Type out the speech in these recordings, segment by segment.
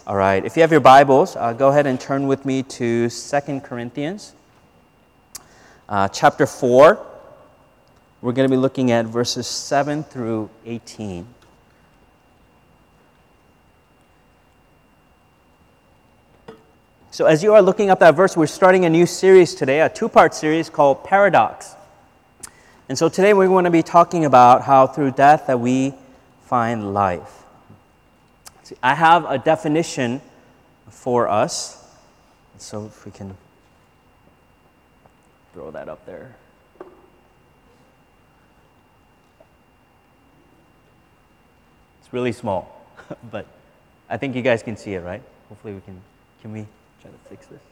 All right, if you have your Bibles, go ahead and turn with me to 2 Corinthians chapter 4. We're going to be looking at verses 7 through 18. So as you are looking up that verse, we're starting a new series today, a two-part series called Paradox. And so today we're going to be talking about how through death that we find life. See, I have a definition for us. So if we can throw that up there. It's really small, but I think you guys can see it, right? Hopefully we can we try to fix this?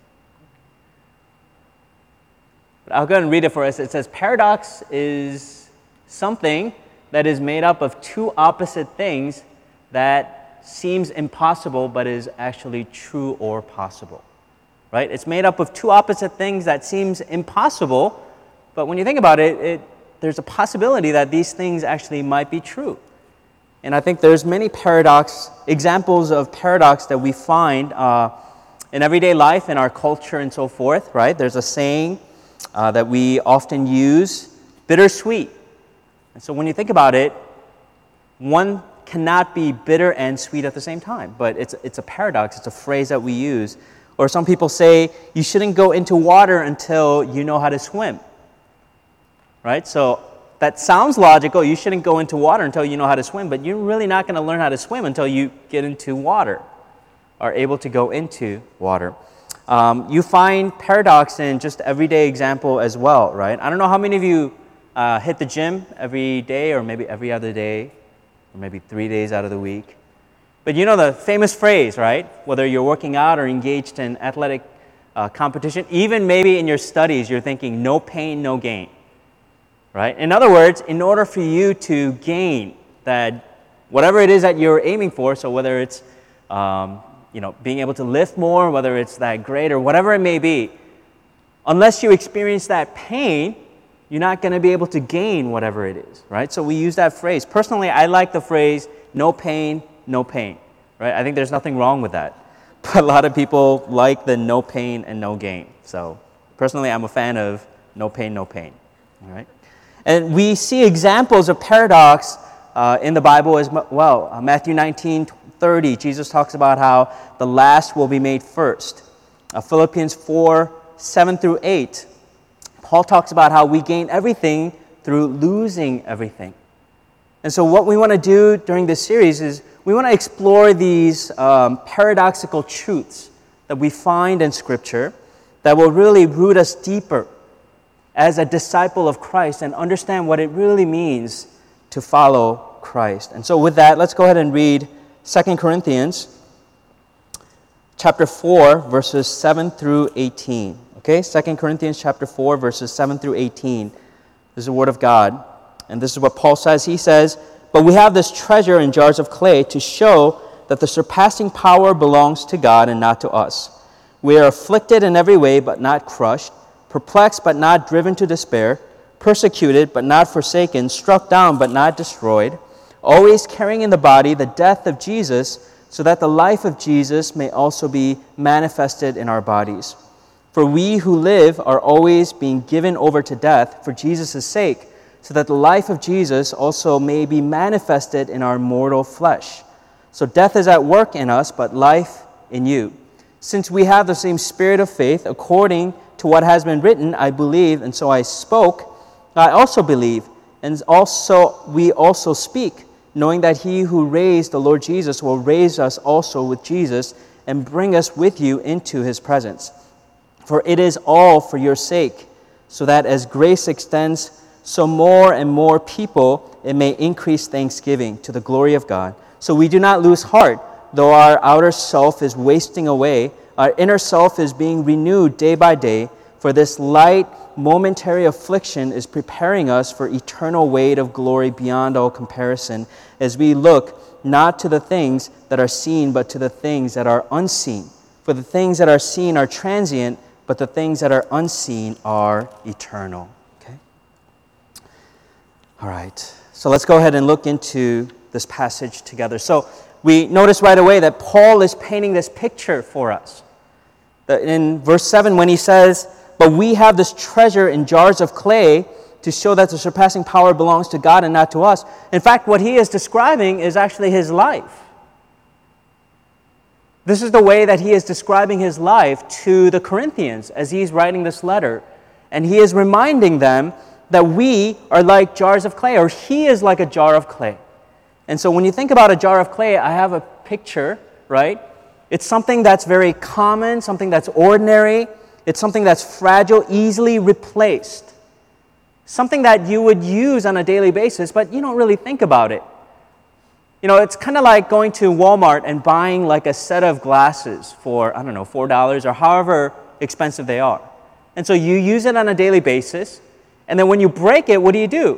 But I'll go ahead and read it for us. It says, paradox is something that is made up of two opposite things that seems impossible but is actually true or possible. Right? It's made up of two opposite things that seems impossible, but when you think about it, there's a possibility that these things actually might be true. And I think there's many examples of paradox that we find in everyday life, in our culture and so forth, right? There's a saying that we often use, bittersweet. And so when you think about it, one cannot be bitter and sweet at the same time, but it's a paradox, it's a phrase that we use. Or some people say, you shouldn't go into water until you know how to swim, right? So that sounds logical, you shouldn't go into water until you know how to swim, but you're really not going to learn how to swim until you get into water, are able to go into water. You find paradox in just everyday example as well, right? I don't know how many of you hit the gym every day or maybe every other day or maybe 3 days out of the week. But you know the famous phrase, right? Whether you're working out or engaged in athletic competition, even maybe in your studies, you're thinking no pain, no gain, right? In other words, in order for you to gain that, whatever it is that you're aiming for, so whether it's being able to lift more, whether it's that grade or whatever it may be, unless you experience that pain, you're not going to be able to gain whatever it is, right? So we use that phrase. Personally, I like the phrase, no pain, right? I think there's nothing wrong with that. But a lot of people like the no pain and no gain. So personally, I'm a fan of no pain, all right? And we see examples of paradox in the Bible as well. Matthew 19:30, Jesus talks about how the last will be made first. Philippians 4:7 through 8, Paul talks about how we gain everything through losing everything. And so what we want to do during this series is we want to explore these paradoxical truths that we find in Scripture that will really root us deeper as a disciple of Christ and understand what it really means to follow Christ. And so with that, let's go ahead and read 2 Corinthians chapter 4, verses 7 through 18. Okay, 2 Corinthians chapter 4, verses 7 through 18. This is the Word of God. And this is what Paul says. He says, "But we have this treasure in jars of clay to show that the surpassing power belongs to God and not to us. We are afflicted in every way, but not crushed, perplexed, but not driven to despair, persecuted, but not forsaken, struck down, but not destroyed, always carrying in the body the death of Jesus, so that the life of Jesus may also be manifested in our bodies. For we who live are always being given over to death for Jesus' sake, so that the life of Jesus also may be manifested in our mortal flesh. So death is at work in us, but life in you. Since we have the same spirit of faith, according to what has been written, I believe, and so I spoke. I also believe, and we also speak, knowing that he who raised the Lord Jesus will raise us also with Jesus and bring us with you into his presence. For it is all for your sake, so that as grace extends, so more and more people, it may increase thanksgiving to the glory of God. So we do not lose heart, though our outer self is wasting away, our inner self is being renewed day by day, for this light, momentary affliction is preparing us for eternal weight of glory beyond all comparison, as we look not to the things that are seen, but to the things that are unseen. For the things that are seen are transient, but the things that are unseen are eternal. Okay? All right. So let's go ahead and look into this passage together. So we notice right away that Paul is painting this picture for us. In verse 7, when he says, "But we have this treasure in jars of clay to show that the surpassing power belongs to God and not to us." In fact, what he is describing is actually his life. This is the way that he is describing his life to the Corinthians as he's writing this letter. And he is reminding them that we are like jars of clay, or he is like a jar of clay. And so when you think about a jar of clay, I have a picture, right? It's something that's very common, something that's ordinary. It's something that's fragile, easily replaced. Something that you would use on a daily basis, but you don't really think about it. You know, it's kind of like going to Walmart and buying like a set of glasses for, I don't know, $4 or however expensive they are. And so you use it on a daily basis, and then when you break it, what do?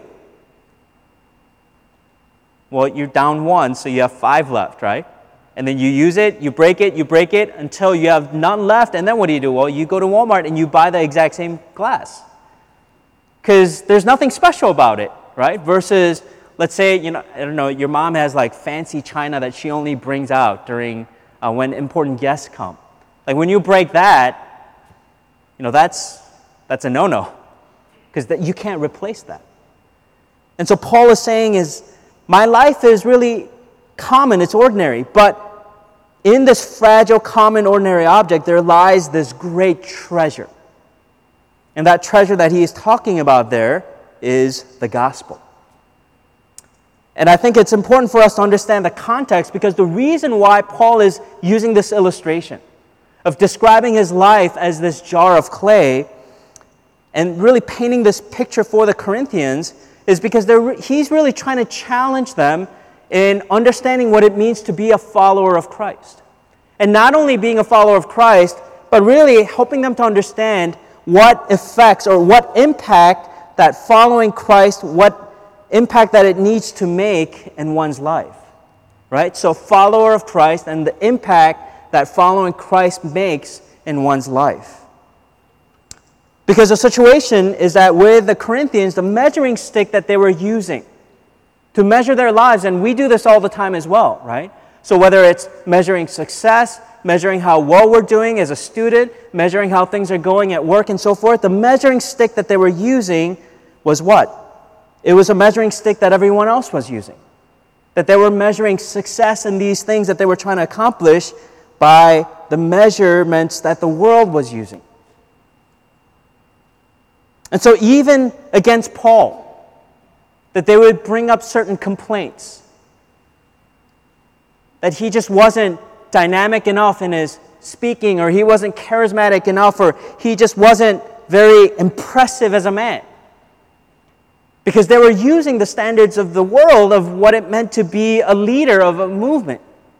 Well, you're down one, so you have 5 left, right? And then you use it, you break it until you have none left, and then what do? Well, you go to Walmart and you buy the exact same glass. Because there's nothing special about it, right? Versus, let's say, I don't know, your mom has like fancy china that she only brings out during when important guests come. Like when you break that, that's a no-no, because you can't replace that. And so Paul is saying my life is really common, it's ordinary, but in this fragile, common, ordinary object, there lies this great treasure. And that treasure that he is talking about there is the gospel. And I think it's important for us to understand the context, because the reason why Paul is using this illustration of describing his life as this jar of clay and really painting this picture for the Corinthians is because he's really trying to challenge them in understanding what it means to be a follower of Christ. And not only being a follower of Christ, but really helping them to understand what effects or what impact that following Christ, what impact that it needs to make in one's life. Right? So follower of Christ and the impact that following Christ makes in one's life. Because the situation is that with the Corinthians, the measuring stick that they were using to measure their lives, and we do this all the time as well, right? So whether it's measuring success, measuring how well we're doing as a student, measuring how things are going at work and so forth, the measuring stick that they were using was what? It was a measuring stick that everyone else was using. That they were measuring success in these things that they were trying to accomplish by the measurements that the world was using. And so even against Paul, that they would bring up certain complaints. That he just wasn't dynamic enough in his speaking, or he wasn't charismatic enough, or he just wasn't very impressive as a man. Because they were using the standards of the world of what it meant to be a leader of a movement.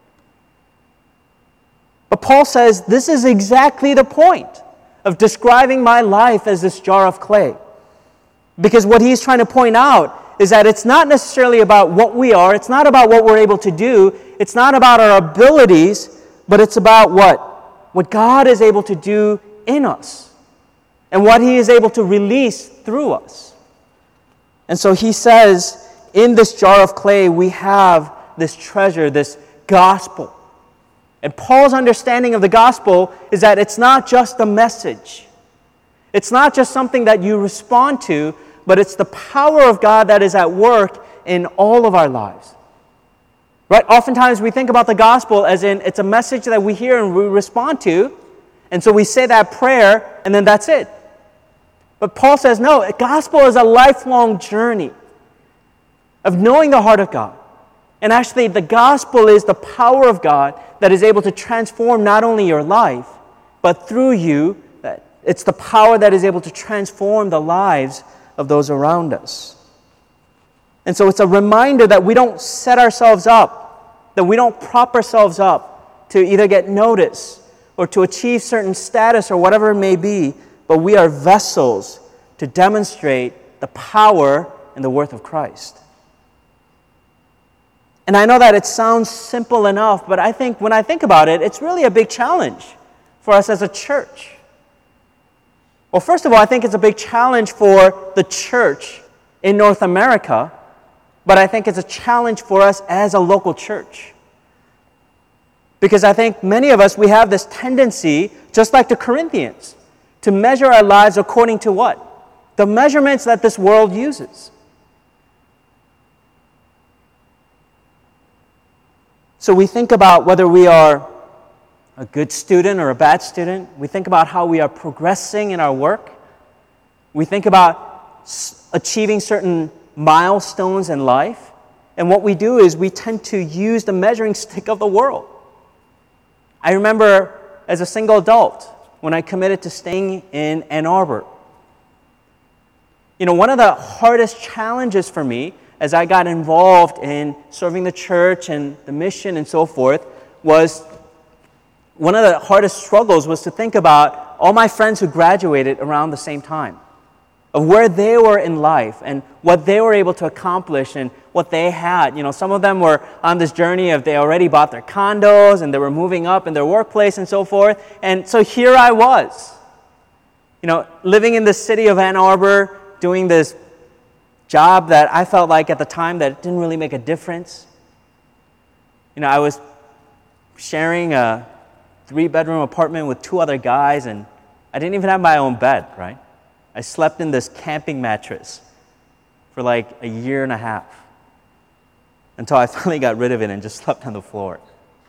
But Paul says, this is exactly the point of describing my life as this jar of clay. Because what he's trying to point out is that it's not necessarily about what we are, it's not about what we're able to do, it's not about our abilities, but it's about what? What God is able to do in us, and what he is able to release through us. And so he says, in this jar of clay, we have this treasure, this gospel. And Paul's understanding of the gospel is that it's not just a message. It's not just something that you respond to, but it's the power of God that is at work in all of our lives. Right? Oftentimes we think about the gospel as in it's a message that we hear and we respond to, and so we say that prayer, and then that's it. But Paul says, no, gospel is a lifelong journey of knowing the heart of God. And actually, the gospel is the power of God that is able to transform not only your life, but through you, it's the power that is able to transform the lives of those around us. And so it's a reminder that we don't set ourselves up, that we don't prop ourselves up to either get notice or to achieve certain status or whatever it may be, but we are vessels to demonstrate the power and the worth of Christ. And I know that it sounds simple enough, but I think when I think about it, it's really a big challenge for us as a church. Well, first of all, I think it's a big challenge for the church in North America, but I think it's a challenge for us as a local church. Because I think many of us, we have this tendency, just like the Corinthians, to measure our lives according to what? The measurements that this world uses. So we think about whether we are a good student or a bad student. We think about how we are progressing in our work. We think about achieving certain milestones in life. And what we do is we tend to use the measuring stick of the world. I remember as a single adult when I committed to staying in Ann Arbor. One of the hardest challenges for me as I got involved in serving the church and the mission and so forth was one of the hardest struggles was to think about all my friends who graduated around the same time, of where they were in life and what they were able to accomplish and what they had. Some of them were on this journey of they already bought their condos and they were moving up in their workplace and so forth. And so here I was, living in the city of Ann Arbor, doing this job that I felt like at the time that it didn't really make a difference. I was sharing a 3-bedroom apartment with 2 other guys, and I didn't even have my own bed, right? I slept in this camping mattress for like a year and a half until I finally got rid of it and just slept on the floor.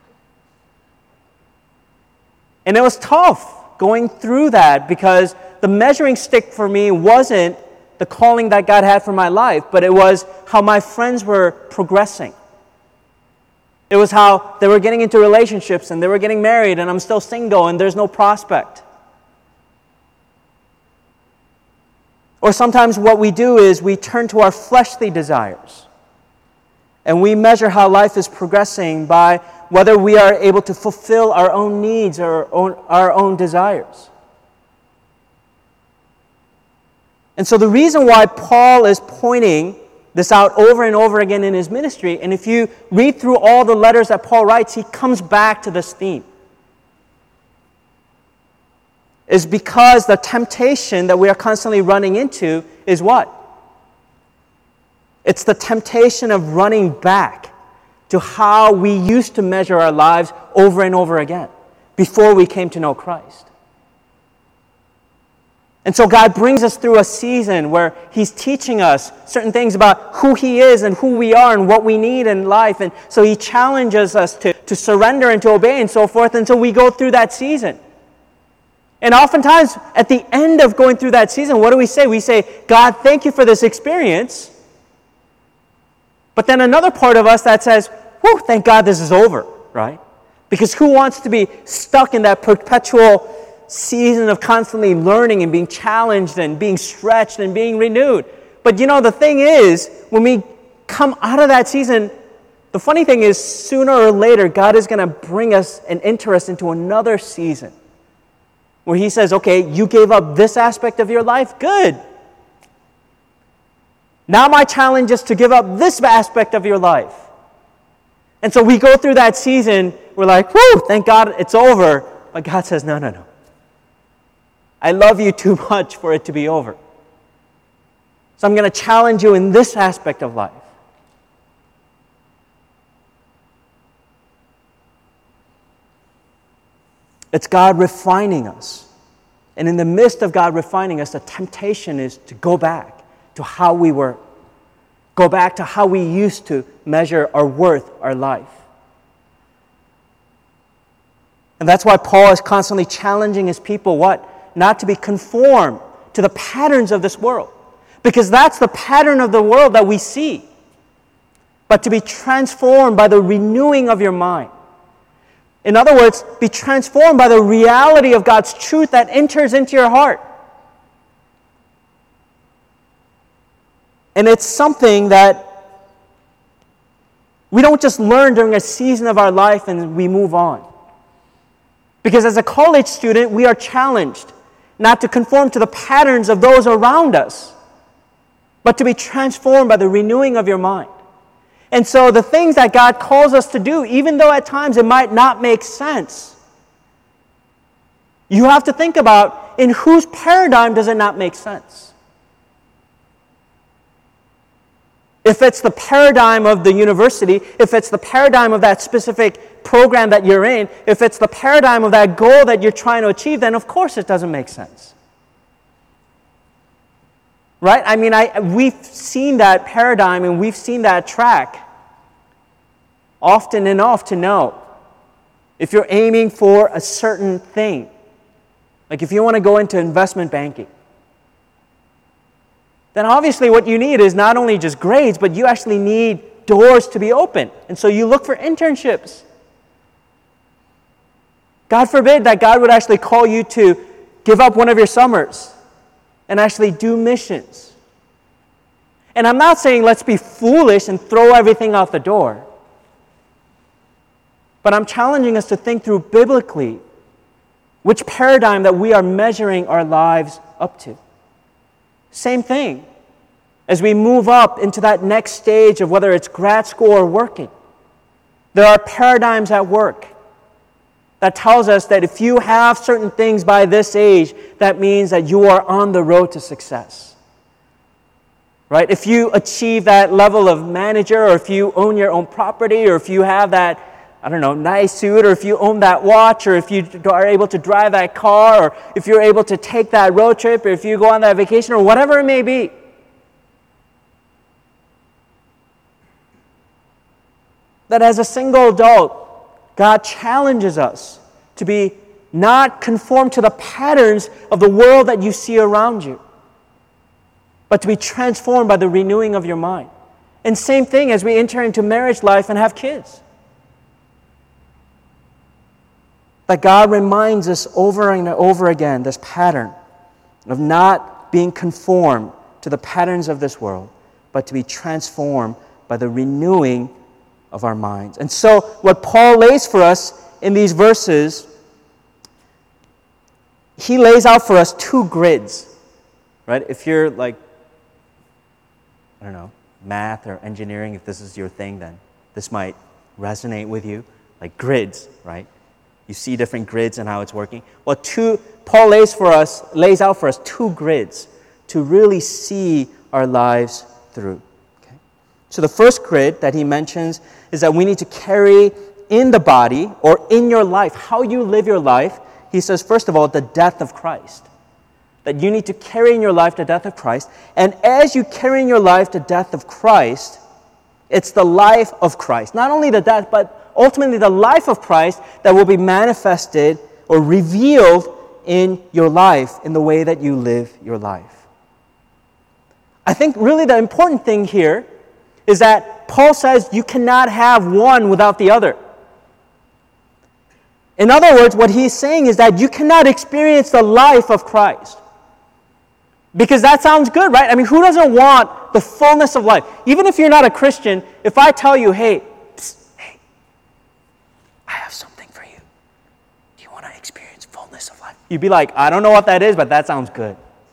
And it was tough going through that because the measuring stick for me wasn't the calling that God had for my life, but it was how my friends were progressing. It was how they were getting into relationships and they were getting married and I'm still single and there's no prospect. Or sometimes what we do is we turn to our fleshly desires and we measure how life is progressing by whether we are able to fulfill our own needs or our own desires. And so the reason why Paul is pointing this out over and over again in his ministry, and if you read through all the letters that Paul writes, he comes back to this theme, is because the temptation that we are constantly running into is what? It's the temptation of running back to how we used to measure our lives over and over again before we came to know Christ. And so God brings us through a season where He's teaching us certain things about who He is and who we are and what we need in life. And so He challenges us to surrender and to obey and so forth until we go through that season. And oftentimes, at the end of going through that season, what do we say? We say, God, thank you for this experience. But then another part of us that says, whew, thank God this is over, right? Because who wants to be stuck in that perpetual season of constantly learning and being challenged and being stretched and being renewed? But the thing is, when we come out of that season, the funny thing is, sooner or later, God is going to bring us and enter us into another season where He says, okay, you gave up this aspect of your life, good. Now my challenge is to give up this aspect of your life. And so we go through that season, we're like, whew, thank God it's over. But God says, no. I love you too much for it to be over. So I'm going to challenge you in this aspect of life. It's God refining us. And in the midst of God refining us, the temptation is to go back to how we were. Go back to how we used to measure our worth, our life. And that's why Paul is constantly challenging his people, what? Not to be conformed to the patterns of this world. Because that's the pattern of the world that we see. But to be transformed by the renewing of your mind. In other words, be transformed by the reality of God's truth that enters into your heart. And it's something that we don't just learn during a season of our life and we move on. Because as a college student, we are challenged not to conform to the patterns of those around us, but to be transformed by the renewing of your mind. And so the things that God calls us to do, even though at times it might not make sense, you have to think about in whose paradigm does it not make sense. If it's the paradigm of the university, if it's the paradigm of that specific program that you're in, if it's the paradigm of that goal that you're trying to achieve, then of course it doesn't make sense. Right? I mean, we've seen that paradigm and we've seen that track often enough to know if you're aiming for a certain thing, like if you want to go into investment banking, then obviously what you need is not only just grades, but you actually need doors to be open. And so you look for internships. God forbid that God would actually call you to give up one of your summers and actually do missions. And I'm not saying let's be foolish and throw everything out the door. But I'm challenging us to think through biblically which paradigm that we are measuring our lives up to. Same thing. As we move up into that next stage of whether it's grad school or working, there are paradigms at work that tells us that if you have certain things by this age, that means that you are on the road to success. Right? If you achieve that level of manager, or if you own your own property, or if you have that, nice suit, or if you own that watch, or if you are able to drive that car, or if you're able to take that road trip, or if you go on that vacation, or whatever it may be. That as a single adult, God challenges us to be not conformed to the patterns of the world that you see around you, but to be transformed by the renewing of your mind. And same thing as we enter into marriage life and have kids. That God reminds us over and over again this pattern of not being conformed to the patterns of this world, but to be transformed by the renewing of our minds. And so what Paul lays for us in these verses, he lays out for us two grids, right? If you're like, math or engineering, if this is your thing, then this might resonate with you, like grids, right? You see different grids and how it's working. Well, Paul lays out for us two grids to really see our lives through. So the first grid that he mentions is that we need to carry in the body or in your life, how you live your life. He says, first of all, the death of Christ. That you need to carry in your life the death of Christ. And as you carry in your life the death of Christ, it's the life of Christ. Not only the death, but ultimately the life of Christ that will be manifested or revealed in your life, in the way that you live your life. I think really the important thing here is that Paul says you cannot have one without the other. In other words, what he's saying is that you cannot experience the life of Christ. Because that sounds good, right? I mean, who doesn't want the fullness of life? Even if you're not a Christian, if I tell you, hey, I have something for you. Do you want to experience fullness of life? You'd be like, I don't know what that is, but that sounds good.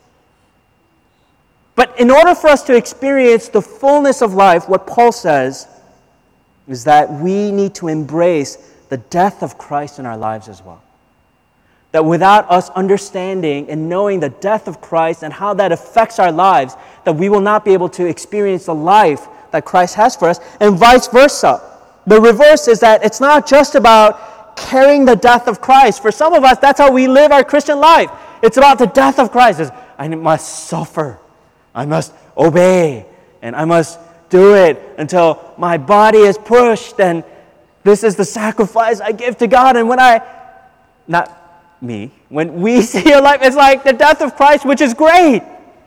But in order for us to experience the fullness of life, what Paul says is that we need to embrace the death of Christ in our lives as well. That without us understanding and knowing the death of Christ and how that affects our lives, that we will not be able to experience the life that Christ has for us, and vice versa. The reverse is that it's not just about carrying the death of Christ. For some of us, that's how we live our Christian life. It's about the death of Christ. It's, I must suffer. I must obey, and I must do it until my body is pushed, and this is the sacrifice I give to God. And when we see your life, it's like the death of Christ, which is great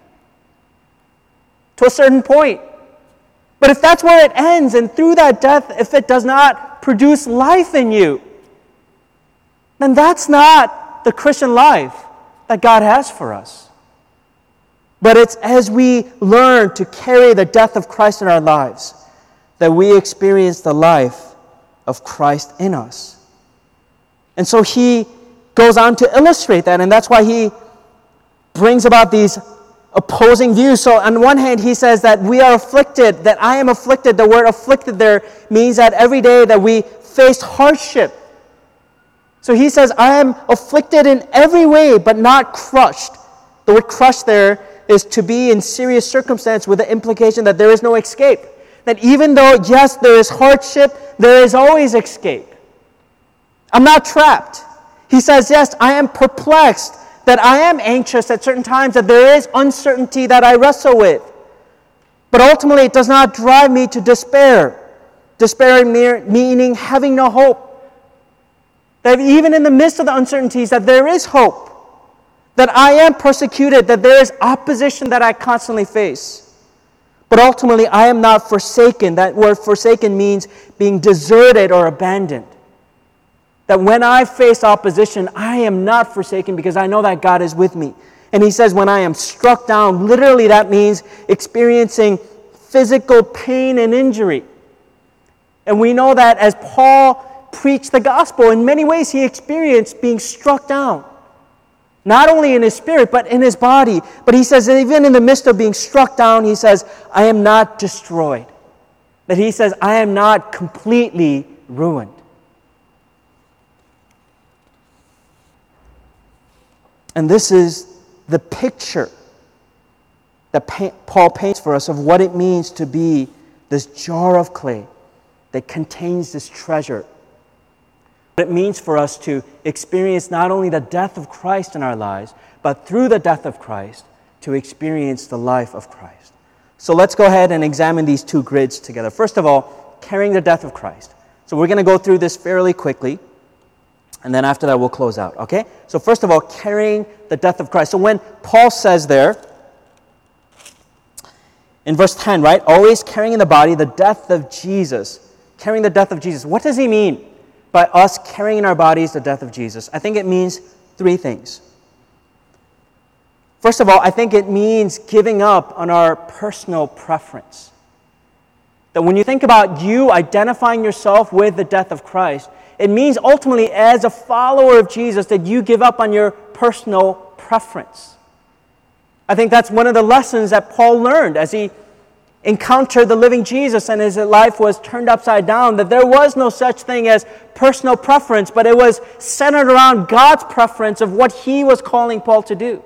to a certain point. But if that's where it ends, and through that death, if it does not produce life in you, then that's not the Christian life that God has for us. But it's as we learn to carry the death of Christ in our lives that we experience the life of Christ in us. And so he goes on to illustrate that, and that's why he brings about these opposing views. So on one hand, he says that we are afflicted, that I am afflicted. The word afflicted there means that every day that we face hardship. So he says, I am afflicted in every way, but not crushed. The word crushed there is to be in serious circumstance, with the implication that there is no escape. That even though, yes, there is hardship, there is always escape. I'm not trapped. He says, yes, I am perplexed, that I am anxious at certain times, that there is uncertainty that I wrestle with. But ultimately, it does not drive me to despair. Despair meaning having no hope. That even in the midst of the uncertainties, that there is hope. That I am persecuted, that there is opposition that I constantly face. But ultimately, I am not forsaken. That word forsaken means being deserted or abandoned. That when I face opposition, I am not forsaken because I know that God is with me. And he says when I am struck down, literally that means experiencing physical pain and injury. And we know that as Paul preached the gospel, in many ways he experienced being struck down. Not only in his spirit, but in his body. But he says that even in the midst of being struck down, he says, I am not destroyed. That he says, I am not completely ruined. And this is the picture that Paul paints for us of what it means to be this jar of clay that contains this treasure. What it means for us to experience not only the death of Christ in our lives, but through the death of Christ, to experience the life of Christ. So let's go ahead and examine these two grids together. First of all, carrying the death of Christ. So we're going to go through this fairly quickly. And then after that, we'll close out, okay? So first of all, carrying the death of Christ. So when Paul says there, in verse 10, right? Always carrying in the body the death of Jesus. Carrying the death of Jesus. What does he mean by us carrying in our bodies the death of Jesus? I think it means three things. First of all, I think it means giving up on our personal preference. That when you think about you identifying yourself with the death of Christ, it means ultimately, as a follower of Jesus, that you give up on your personal preference. I think that's one of the lessons that Paul learned as he encountered the living Jesus and his life was turned upside down, that there was no such thing as personal preference, but it was centered around God's preference of what he was calling Paul to do.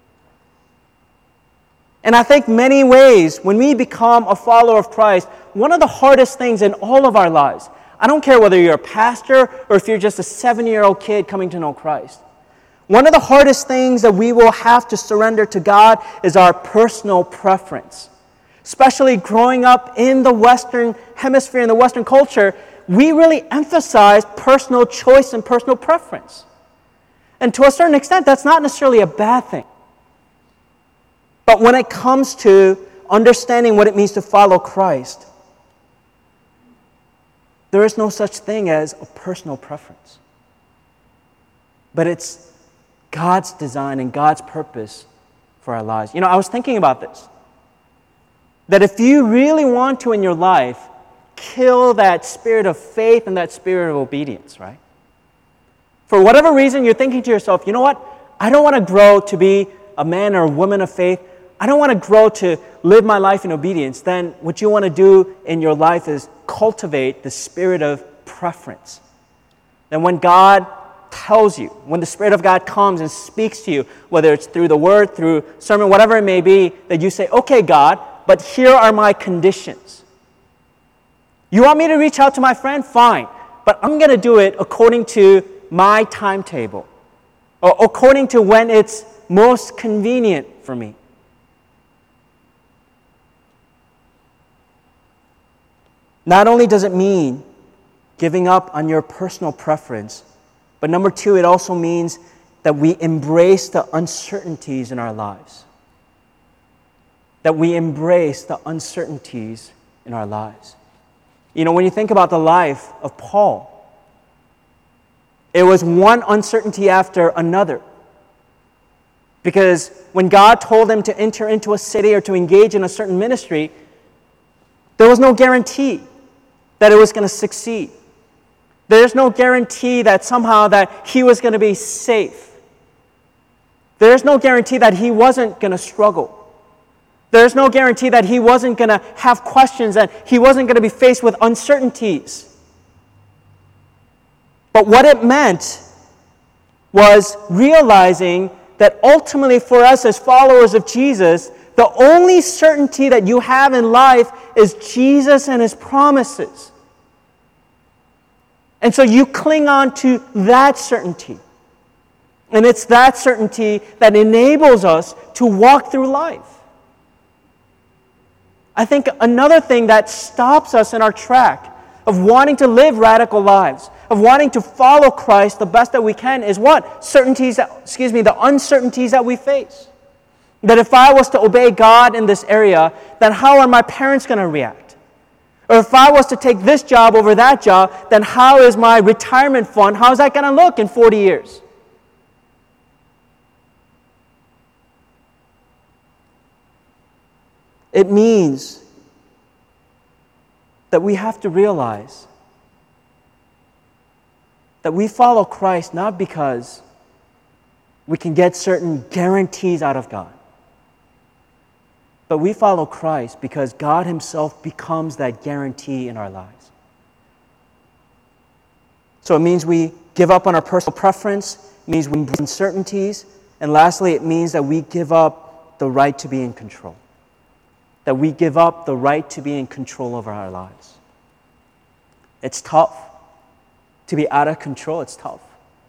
And I think many ways, when we become a follower of Christ, one of the hardest things in all of our lives, I don't care whether you're a pastor or if you're just a 7-year-old kid coming to know Christ. One of the hardest things that we will have to surrender to God is our personal preference. Especially growing up in the Western hemisphere, in the Western culture, we really emphasize personal choice and personal preference. And to a certain extent, that's not necessarily a bad thing. But when it comes to understanding what it means to follow Christ, there is no such thing as a personal preference. But it's God's design and God's purpose for our lives. You know, I was thinking about this. That if you really want to in your life, kill that spirit of faith and that spirit of obedience, right? For whatever reason, you're thinking to yourself, you know what? I don't want to grow to be a man or a woman of faith. I don't want to grow to live my life in obedience. Then what you want to do in your life is cultivate the spirit of preference. Then when God tells you, when the Spirit of God comes and speaks to you, whether it's through the Word, through sermon, whatever it may be, that you say, okay, God, but here are my conditions. You want me to reach out to my friend? Fine. But I'm going to do it according to my timetable, or according to when it's most convenient for me. Not only does it mean giving up on your personal preference, but number two, it also means that we embrace the uncertainties in our lives. That we embrace the uncertainties in our lives. You know, when you think about the life of Paul, it was one uncertainty after another. Because when God told him to enter into a city or to engage in a certain ministry, there was no guarantee that it was going to succeed. There's no guarantee that somehow that he was going to be safe. There's no guarantee that he wasn't going to struggle. There's no guarantee that he wasn't going to have questions, that he wasn't going to be faced with uncertainties. But what it meant was realizing that ultimately for us as followers of Jesus, the only certainty that you have in life is Jesus and his promises. And so you cling on to that certainty. And it's that certainty that enables us to walk through life. I think another thing that stops us in our track of wanting to live radical lives, of wanting to follow Christ the best that we can, is what? The uncertainties that we face. That if I was to obey God in this area, then how are my parents going to react? Or if I was to take this job over that job, then how is my retirement fund, how is that going to look in 40 years? It means that we have to realize that we follow Christ not because we can get certain guarantees out of God, but we follow Christ because God Himself becomes that guarantee in our lives. So it means we give up on our personal preference, it means we embrace uncertainties, and lastly, it means that we give up the right to be in control. That we give up the right to be in control over our lives. It's tough to be out of control. It's tough.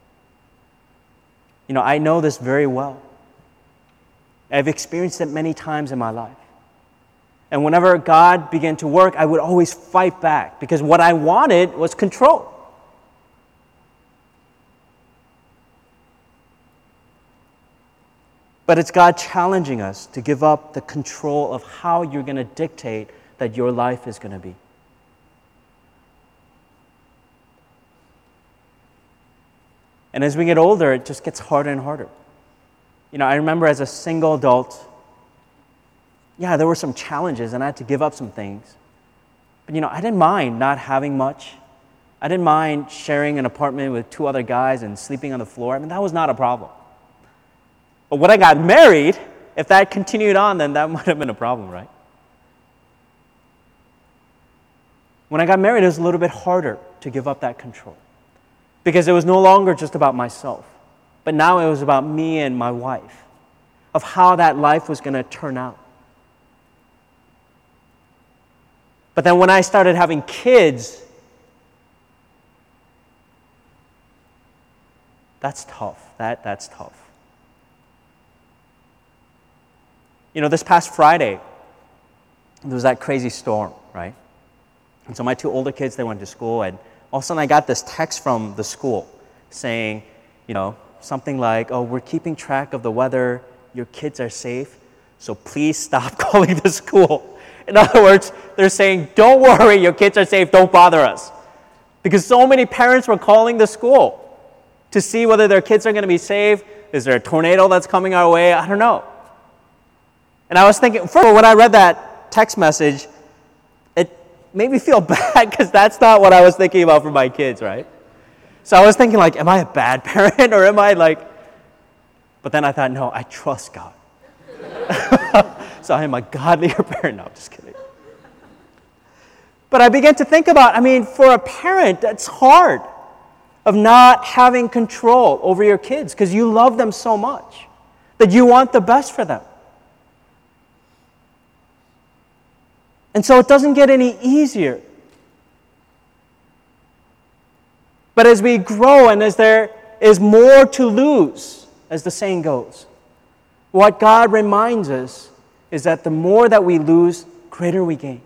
I know this very well. I've experienced it many times in my life. And whenever God began to work, I would always fight back because what I wanted was control. But it's God challenging us to give up the control of how you're going to dictate that your life is going to be. And as we get older, it just gets harder and harder. I remember as a single adult, there were some challenges and I had to give up some things. But I didn't mind not having much. I didn't mind sharing an apartment with 2 other guys and sleeping on the floor. That was not a problem. But when I got married, if that continued on, then that might have been a problem, right? When I got married, it was a little bit harder to give up that control because it was no longer just about myself, but now it was about me and my wife, of how that life was going to turn out. But then when I started having kids, that's tough. That's tough. This past Friday, there was that crazy storm, right? And so my 2 older kids, they went to school, and all of a sudden I got this text from the school saying, something like, "Oh, we're keeping track of the weather, your kids are safe, so please stop calling the school." In other words, they're saying, don't worry, your kids are safe, don't bother us. Because so many parents were calling the school to see whether their kids are going to be safe. Is there a tornado that's coming our way? I don't know. And I was thinking, first of all, when I read that text message, it made me feel bad because that's not what I was thinking about for my kids, right? So I was thinking am I a bad parent or am I but then I thought, no, I trust God. So I am a godlier parent. No, I'm just kidding. But I began to think about, for a parent, that's hard of not having control over your kids because you love them so much that you want the best for them. And so it doesn't get any easier. But as we grow and as there is more to lose, as the saying goes, what God reminds us is that the more that we lose, greater we gain.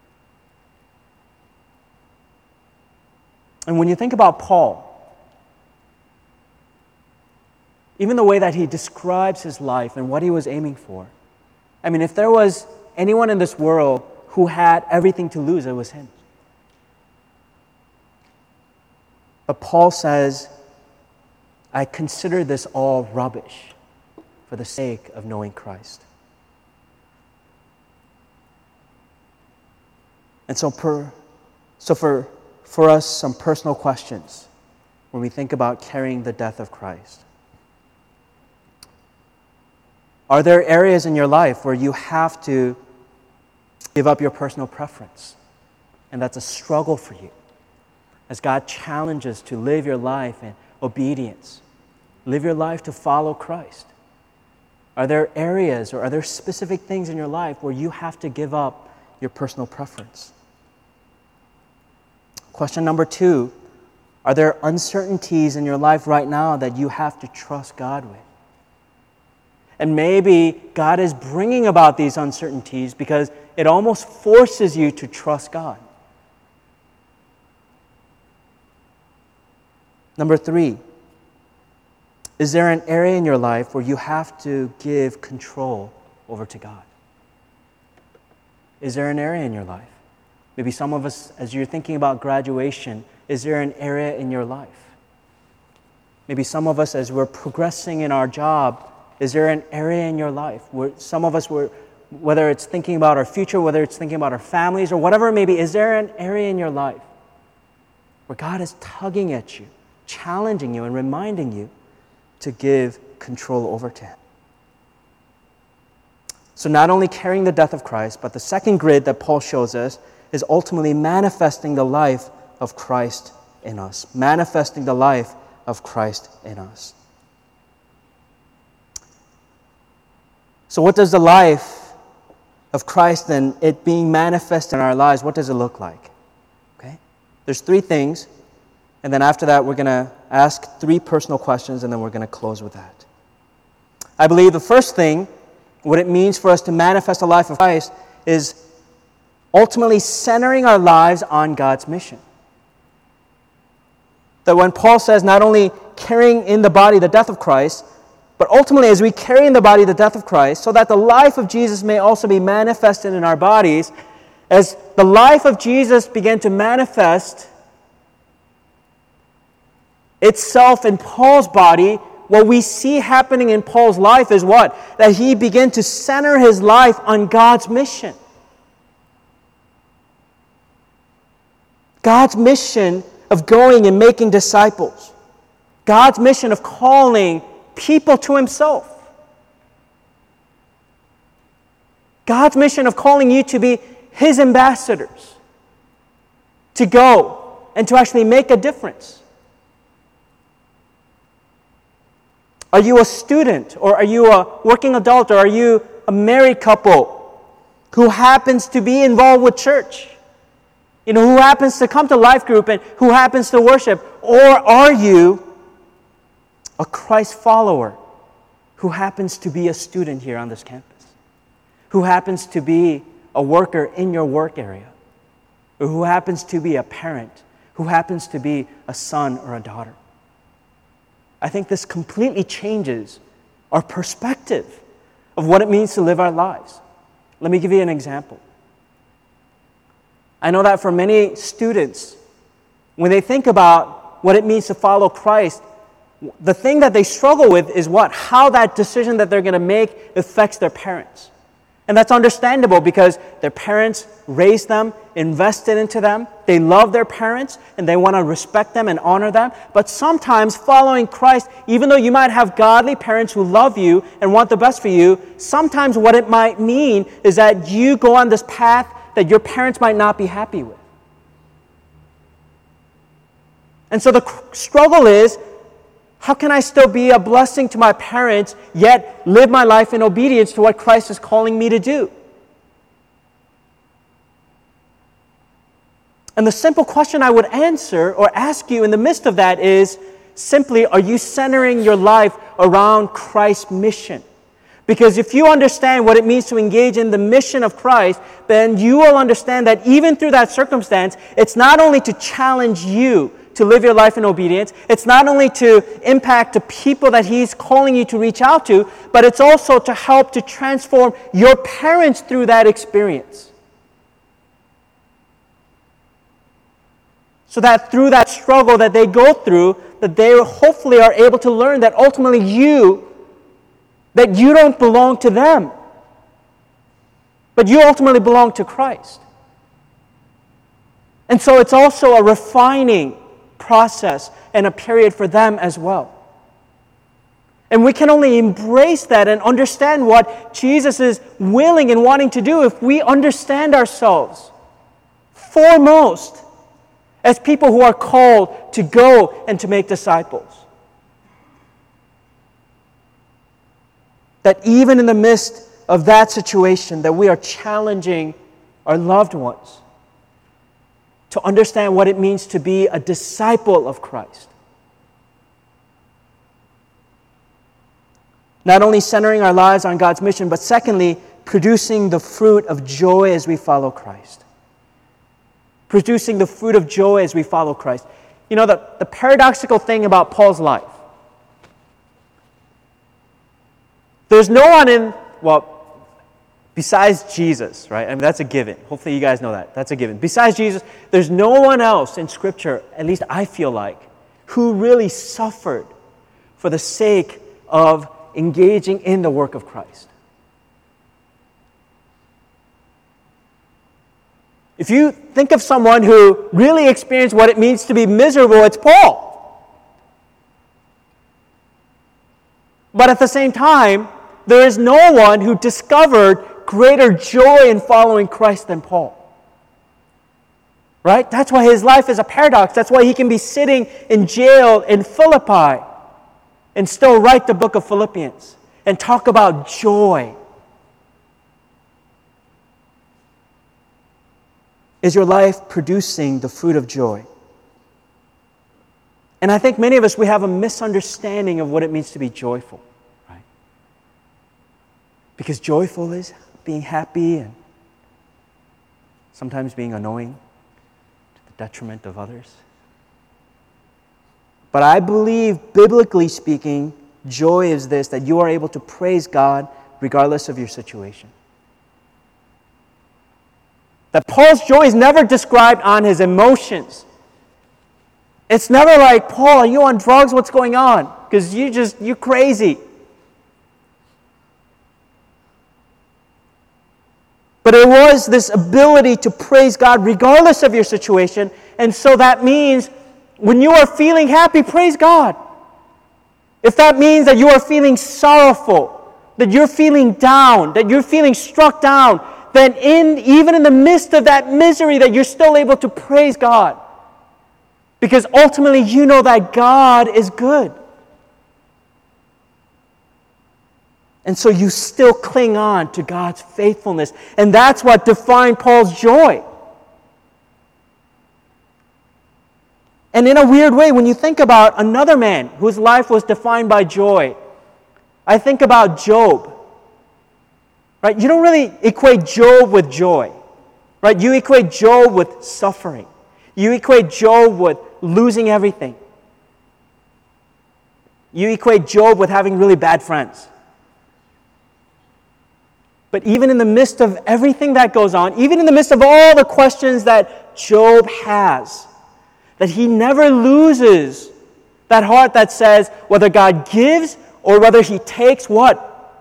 And when you think about Paul, even the way that he describes his life and what he was aiming for, if there was anyone in this world who had everything to lose, it was him. But Paul says, I consider this all rubbish for the sake of knowing Christ. And so for us, some personal questions when we think about carrying the death of Christ. Are there areas in your life where you have to give up your personal preference? And that's a struggle for you. As God challenges to live your life in obedience, live your life to follow Christ. Are there areas or are there specific things in your life where you have to give up your personal preference? Question number 2, Are there uncertainties in your life right now that you have to trust God with? And maybe God is bringing about these uncertainties because it almost forces you to trust God. Number 3, is there an area in your life where you have to give control over to God? Is there an area in your life? Maybe some of us, as you're thinking about graduation, is there an area in your life? Maybe some of us, as we're progressing in our job, is there an area in your life where some of us, whether it's thinking about our future, whether it's thinking about our families, or whatever it may be, is there an area in your life where God is tugging at you, challenging you, and reminding you to give control over to Him? So not only carrying the death of Christ, but the second grid that Paul shows us is ultimately manifesting the life of Christ in us. Manifesting the life of Christ in us. So what does the life of Christ and it being manifest in our lives, what does it look like? Okay? There's 3 things, and then after that we're going to ask 3 personal questions, and then we're going to close with that. I believe the first thing, what it means for us to manifest the life of Christ, is ultimately centering our lives on God's mission. That when Paul says not only carrying in the body the death of Christ, but ultimately as we carry in the body the death of Christ, so that the life of Jesus may also be manifested in our bodies, as the life of Jesus began to manifest itself in Paul's body, what we see happening in Paul's life is what? That he began to center his life on God's mission. God's mission of going and making disciples. God's mission of calling people to Himself. God's mission of calling you to be His ambassadors. To go and to actually make a difference. Are you a student, or are you a working adult, or are you a married couple who happens to be involved with church? You know, who happens to come to life group and who happens to worship? Or are you a Christ follower who happens to be a student here on this campus? Who happens to be a worker in your work area? Or who happens to be a parent? Who happens to be a son or a daughter? I think this completely changes our perspective of what it means to live our lives. Let me give you an example. I know that for many students, when they think about what it means to follow Christ, the thing that they struggle with is what? How that decision that they're going to make affects their parents. And that's understandable because their parents raised them, invested into them. They love their parents and they want to respect them and honor them. But sometimes following Christ, even though you might have godly parents who love you and want the best for you, sometimes what it might mean is that you go on this path that your parents might not be happy with. And so the struggle is, how can I still be a blessing to my parents, yet live my life in obedience to what Christ is calling me to do? And the simple question I would answer or ask you in the midst of that is simply, are you centering your life around Christ's mission? Because if you understand what it means to engage in the mission of Christ, then you will understand that even through that circumstance, it's not only to challenge you to live your life in obedience, it's not only to impact the people that He's calling you to reach out to, but it's also to help to transform your parents through that experience. So that through that struggle that they go through, that they hopefully are able to learn that ultimately that you don't belong to them, but you ultimately belong to Christ. And so it's also a refining process and a period for them as well. And we can only embrace that and understand what Jesus is willing and wanting to do if we understand ourselves foremost as people who are called to go and to make disciples. That even in the midst of that situation, that we are challenging our loved ones. to understand what it means to be a disciple of Christ. Not only centering our lives on God's mission, but secondly, producing the fruit of joy as we follow Christ. Producing the fruit of joy as we follow Christ. You know, the paradoxical thing about Paul's life, there's no one besides Jesus, right? I mean, that's a given. Hopefully you guys know that. That's a given. Besides Jesus, there's no one else in Scripture, at least I feel like, who really suffered for the sake of engaging in the work of Christ. If you think of someone who really experienced what it means to be miserable, it's Paul. But at the same time, there is no one who discovered greater joy in following Christ than Paul. Right? That's why his life is a paradox. That's why he can be sitting in jail in Philippi and still write the book of Philippians and talk about joy. Is your life producing the fruit of joy? And I think many of us, we have a misunderstanding of what it means to be joyful. Right? Because joyful is being happy and sometimes being annoying to the detriment of others. But I believe, biblically speaking, joy is this, that you are able to praise God regardless of your situation. That Paul's joy is never described on his emotions. It's never like, Paul, are you on drugs? What's going on? Because you're crazy. But it was this ability to praise God regardless of your situation. And so that means when you are feeling happy, praise God. If that means that you are feeling sorrowful, that you're feeling down, that you're feeling struck down, then even in the midst of that misery, that you're still able to praise God. Because ultimately you know that God is good. And so you still cling on to God's faithfulness. And that's what defined Paul's joy. And in a weird way, when you think about another man whose life was defined by joy, I think about Job. Right? You don't really equate Job with joy. Right? You equate Job with suffering. You equate Job with losing everything. You equate Job with having really bad friends. But even in the midst of everything that goes on, even in the midst of all the questions that Job has, that he never loses that heart that says whether God gives or whether He takes what?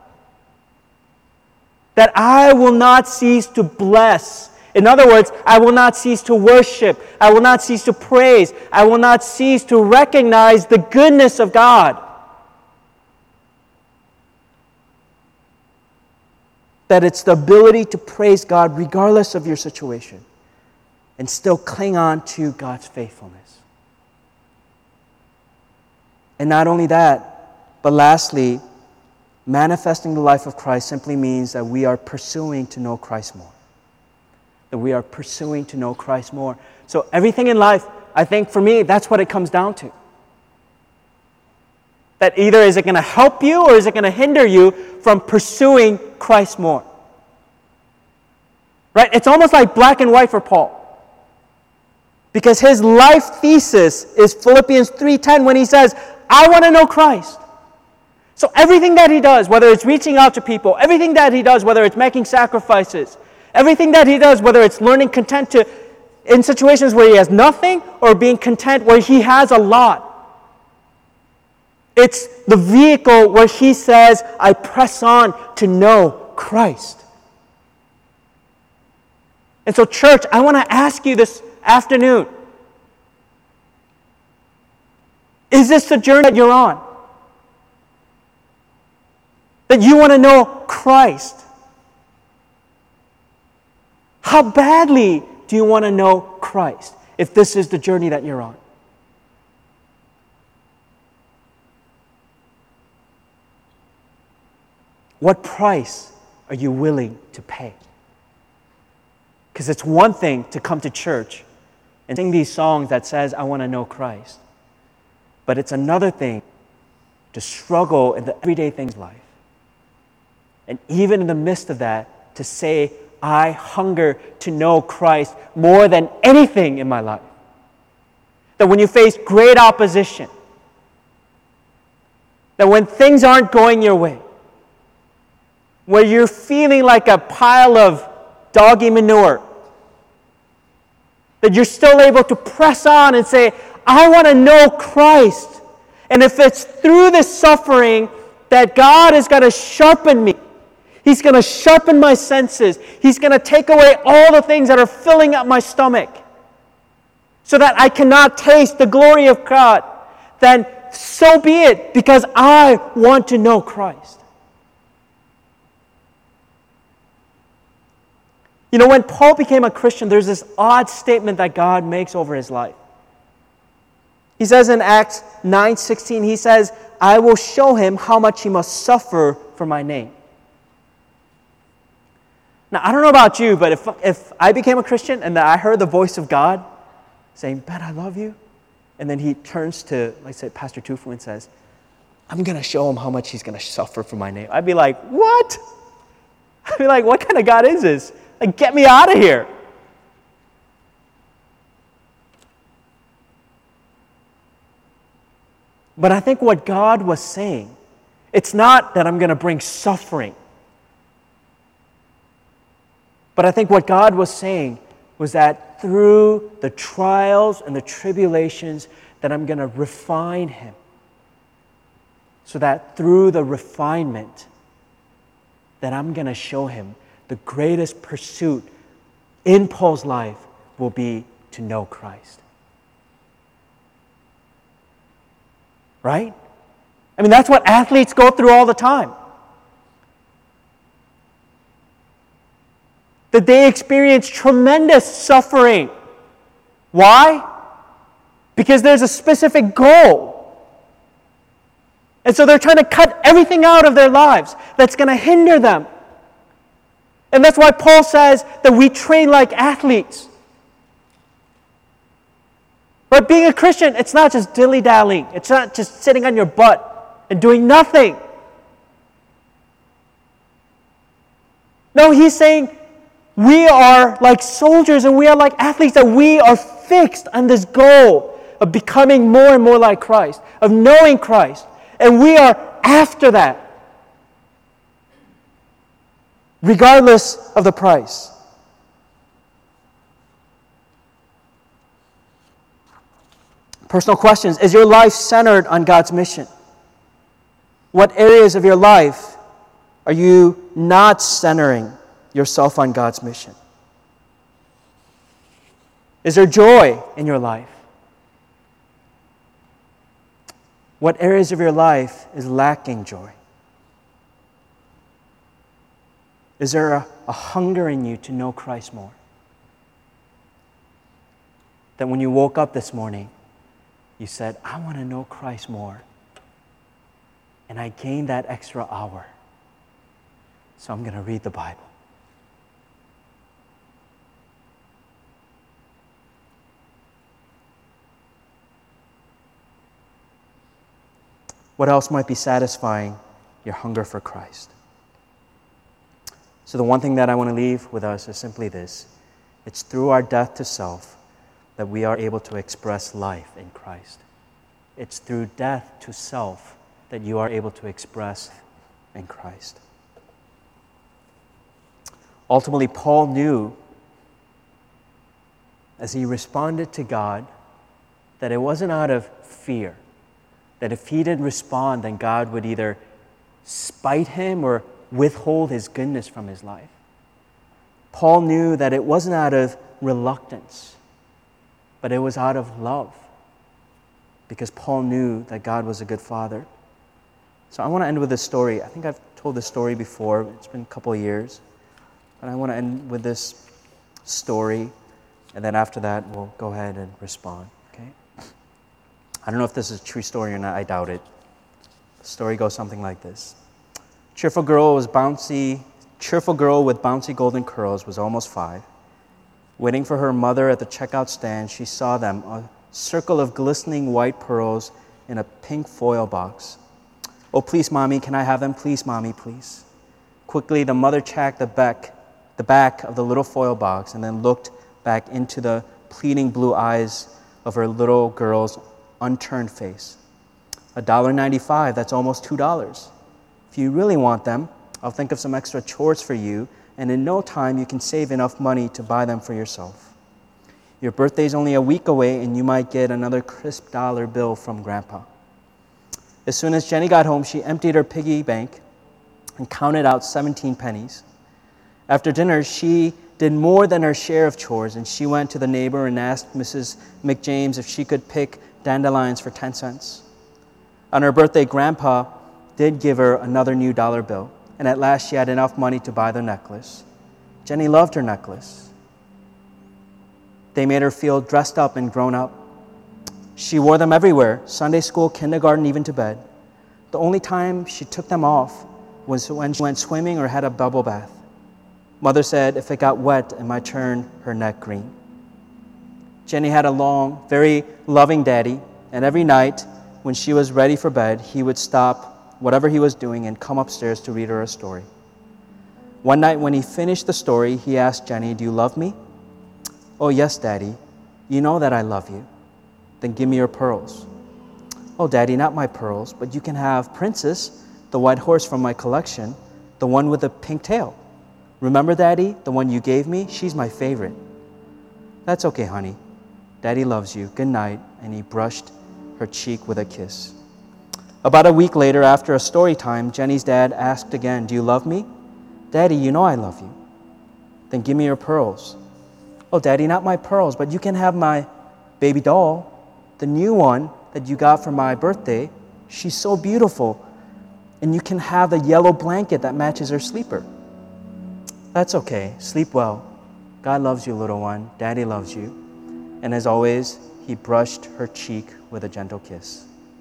That I will not cease to bless. In other words, I will not cease to worship. I will not cease to praise. I will not cease to recognize the goodness of God. That it's the ability to praise God regardless of your situation and still cling on to God's faithfulness. And not only that, but lastly, manifesting the life of Christ simply means that we are pursuing to know Christ more. That we are pursuing to know Christ more. So everything in life, I think for me, that's what it comes down to. That either is it going to help you or is it going to hinder you from pursuing Christ more? Right? It's almost like black and white for Paul. Because his life thesis is Philippians 3:10 when he says, I want to know Christ. So everything that he does, whether it's reaching out to people, everything that he does, whether it's making sacrifices, everything that he does, whether it's learning content in situations where he has nothing or being content where he has a lot. It's the vehicle where he says, I press on to know Christ. And so, church, I want to ask you this afternoon. Is this the journey that you're on? That you want to know Christ? How badly do you want to know Christ if this is the journey that you're on? What price are you willing to pay? Because it's one thing to come to church and sing these songs that says, I want to know Christ. But it's another thing to struggle in the everyday things of life. And even in the midst of that, to say, I hunger to know Christ more than anything in my life. That when you face great opposition, that when things aren't going your way, where you're feeling like a pile of doggy manure, that you're still able to press on and say, I want to know Christ. And if it's through this suffering that God is going to sharpen me, He's going to sharpen my senses, He's going to take away all the things that are filling up my stomach so that I cannot taste the glory of God, then so be it, because I want to know Christ. You know, when Paul became a Christian, there's this odd statement that God makes over his life. He says in Acts 9:16, he says, I will show him how much he must suffer for my name. Now, I don't know about you, but if I became a Christian and I heard the voice of God saying, Ben, I love you, and then he turns to, like say, Pastor Tufu and says, I'm going to show him how much he's going to suffer for my name. I'd be like, what? I'd be like, what kind of God is this? Like, get me out of here. But I think what God was saying, it's not that I'm going to bring suffering. But I think what God was saying was that through the trials and the tribulations, that I'm going to refine him. So that through the refinement, that I'm going to show him the greatest pursuit in Paul's life will be to know Christ. Right? I mean, that's what athletes go through all the time. That they experience tremendous suffering. Why? Because there's a specific goal. And so they're trying to cut everything out of their lives that's going to hinder them. And that's why Paul says that we train like athletes. But being a Christian, it's not just dilly-dallying. It's not just sitting on your butt and doing nothing. No, he's saying we are like soldiers and we are like athletes, that we are fixed on this goal of becoming more and more like Christ, of knowing Christ. And we are after that, regardless of the price. Personal questions. Is your life centered on God's mission? What areas of your life are you not centering yourself on God's mission? Is there joy in your life? What areas of your life is lacking joy? Is there a hunger in you to know Christ more? That when you woke up this morning, you said, I want to know Christ more. And I gained that extra hour. So I'm going to read the Bible. What else might be satisfying your hunger for Christ? So the one thing that I want to leave with us is simply this. It's through our death to self that we are able to express life in Christ. It's through death to self that you are able to express in Christ. Ultimately, Paul knew as he responded to God that it wasn't out of fear, that if he didn't respond, then God would either spite him or withhold his goodness from his life. Paul knew that it wasn't out of reluctance, but it was out of love, because Paul knew that God was a good father. So I want to end with this story. I think I've told this story before. It's been a couple of years. But I want to end with this story, and then after that, we'll go ahead and respond. Okay? I don't know if this is a true story or not. I doubt it. The story goes something like this. Cheerful girl with bouncy golden curls was almost 5. Waiting for her mother at the checkout stand, she saw them, a circle of glistening white pearls in a pink foil box. "Oh, please, Mommy, can I have them? Please, Mommy, please." Quickly, the mother checked the back of the little foil box and then looked back into the pleading blue eyes of her little girl's unturned face. $1.95, that's almost $2. If you really want them, I'll think of some extra chores for you, and in no time you can save enough money to buy them for yourself. Your birthday's only a week away, and you might get another crisp dollar bill from Grandpa. As soon as Jenny got home, she emptied her piggy bank and counted out 17 pennies. After dinner, she did more than her share of chores, and she went to the neighbor and asked Mrs. McJames if she could pick dandelions for 10 cents. On her birthday, Grandpa did give her another new dollar bill, and at last she had enough money to buy the necklace. Jenny loved her necklace. They made her feel dressed up and grown up. She wore them everywhere, Sunday school, kindergarten, even to bed. The only time she took them off was when she went swimming or had a bubble bath. Mother said if it got wet, it might turn her neck green. Jenny had a long, very loving daddy, and every night when she was ready for bed, he would stop whatever he was doing and come upstairs to read her a story. One night when he finished the story, he asked Jenny, "Do you love me?" "Oh, yes, Daddy. You know that I love you." "Then give me your pearls." "Oh, Daddy, not my pearls, but you can have Princess, the white horse from my collection, the one with the pink tail. Remember, Daddy, the one you gave me? She's my favorite." "That's okay, honey. Daddy loves you. Good night." And he brushed her cheek with a kiss. About a week later, after a story time, Jenny's dad asked again, "Do you love me?" "Daddy, you know I love you." "Then give me your pearls." "Oh, Daddy, not my pearls, but you can have my baby doll, the new one that you got for my birthday. She's so beautiful. And you can have the yellow blanket that matches her sleeper." "That's okay. Sleep well. God loves you, little one. Daddy loves you." And as always, he brushed her cheek with a gentle kiss.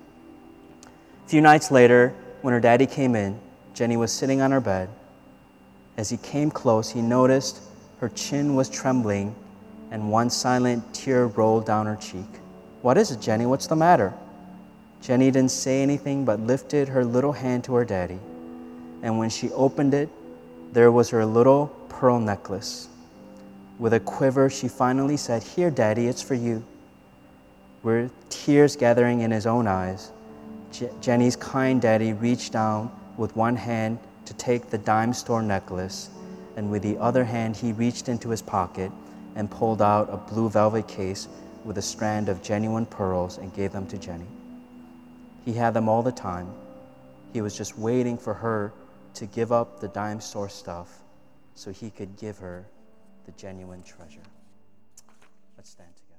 A few nights later, when her daddy came in, Jenny was sitting on her bed. As he came close, he noticed her chin was trembling and one silent tear rolled down her cheek. "What is it, Jenny? What's the matter?" Jenny didn't say anything but lifted her little hand to her daddy. And when she opened it, there was her little pearl necklace. With a quiver, she finally said, "Here, Daddy, it's for you." With tears gathering in his own eyes, Jenny's kind daddy reached down with one hand to take the dime store necklace, and with the other hand he reached into his pocket and pulled out a blue velvet case with a strand of genuine pearls and gave them to Jenny. He had them all the time. He was just waiting for her to give up the dime store stuff so he could give her the genuine treasure. Let's stand together.